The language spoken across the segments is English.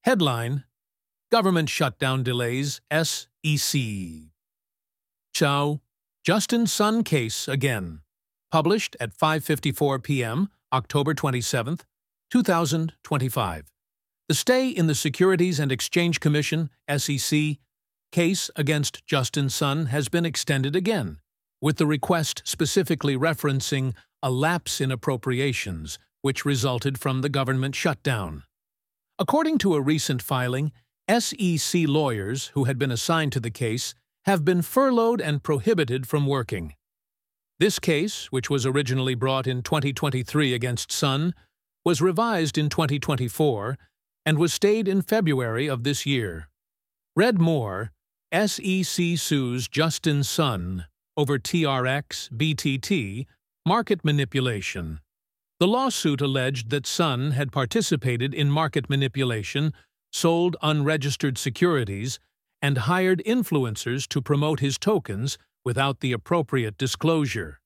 Headline: Government Shutdown Delays, SEC. Chow, Justin Sun Case Again. Published at 5:54 p.m., October 27, 2025. The stay in the Securities and Exchange Commission, SEC, case against Justin Sun has been extended again, with the request specifically referencing a lapse in appropriations, which resulted from the government shutdown. According to a recent filing, SEC lawyers who had been assigned to the case have been furloughed and prohibited from working. This case, which was originally brought in 2023 against Sun, was revised in 2024 and was stayed in February of this year. Read more: SEC sues Justin Sun over TRX BTT market manipulation. The lawsuit alleged that Sun had participated in market manipulation, sold unregistered securities, and hired influencers to promote his tokens without the appropriate disclosure.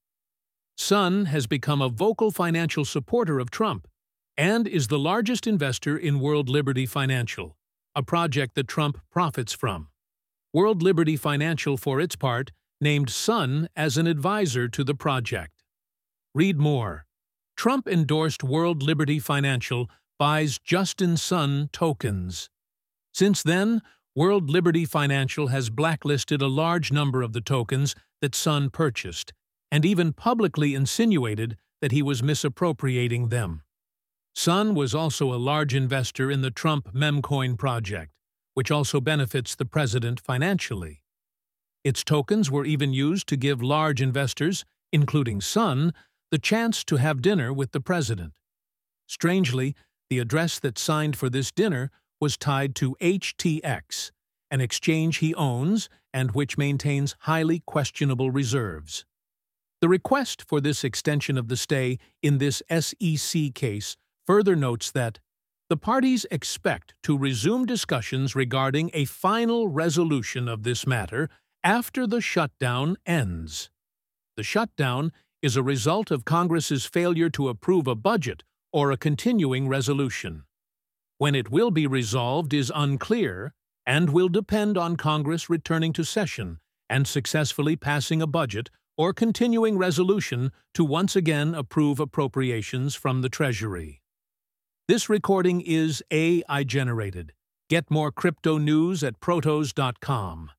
Sun has become a vocal financial supporter of Trump and is the largest investor in World Liberty Financial, a project that Trump profits from. World Liberty Financial, for its part, named Sun as an advisor to the project. Read more. Trump endorsed World Liberty Financial buys Justin Sun tokens. Since then, World Liberty Financial has blacklisted a large number of the tokens that Sun purchased, and even publicly insinuated that he was misappropriating them. Sun was also a large investor in the Trump Memcoin project, which also benefits the president financially. Its tokens were even used to give large investors, including Sun, the chance to have dinner with the president. Strangely, the address that signed for this dinner was tied to HTX, an exchange he owns and which maintains highly questionable reserves. The request for this extension of the stay in this SEC case further notes that the parties expect to resume discussions regarding a final resolution of this matter after the shutdown ends. The shutdown is a result of Congress's failure to approve a budget or a continuing resolution. When it will be resolved is unclear and will depend on Congress returning to session and successfully passing a budget or continuing resolution to once again approve appropriations from the Treasury. This recording is AI generated. Get more crypto news at protos.com.